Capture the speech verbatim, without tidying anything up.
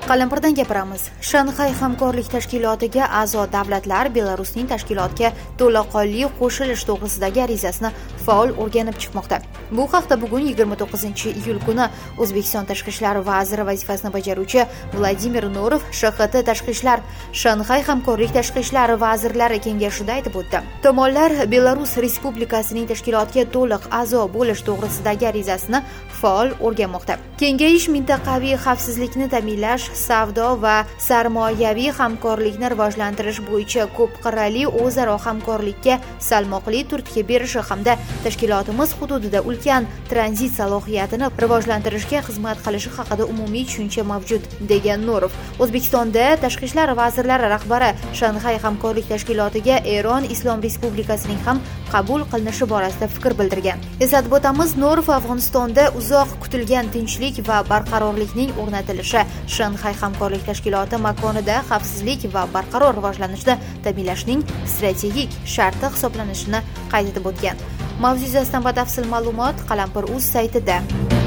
Qalampirdan gapiramiz. Shanxay hamkorlik tashkilotiga a'zo davlatlar Belarusning tashkilotga to'laqonli qo'shilish to'g'risidagi arizasini faol o'rganib chiqmoqda. Bu haqda bugun yigirma to'qqizinchi iyul kuni O'zbekiston tashqi ishlar vaziri vazifasini bajaruvchi Vladimir Norov Sh X T tashqi ishlar Shanxay hamkorlik tashqi ishlar vazirlari kengashida aytib o'tdi. Tomonlar Belarus Respublikasining tashkilotga to'liq a'zo bo'lish to'g'risidagi arizasini faol o'rganmoqda. Kengayish mintaqaviy xavfsizlikni ta'minlash, savdo va sarmoyaviy hamkorlikni rivojlantirish bo'yicha ko'p qirrali o'zaro hamkorlikka salmoqli turtki berishi hamda tashkilotimiz hududida ulkan tranzit salohiyatini rivojlantirishga xizmat qilishi haqida umumiy tushuncha mavjud, degan Norov. O'zbekistonda tashqi ishlar vazirlari rahbari Shanxay hamkorlik tashkilotiga Eron Islom Respublikasining ham qabul qilinishi borasida fikr bildirgan. Eslatib o'tamiz, Norov Afg'onistonda uzoq kutilgan tinchlik va barqarorlikning o'rnatilishi, Shanxay hamkorlik tashkiloti makonida xavfsizlik va barqaror rivojlanishni ta'minlashning strategik sharti hisoblanishini qayd etib o'tgan. Mavzu yuzasidan batafsil ma'lumot Qalampir.uz saytida.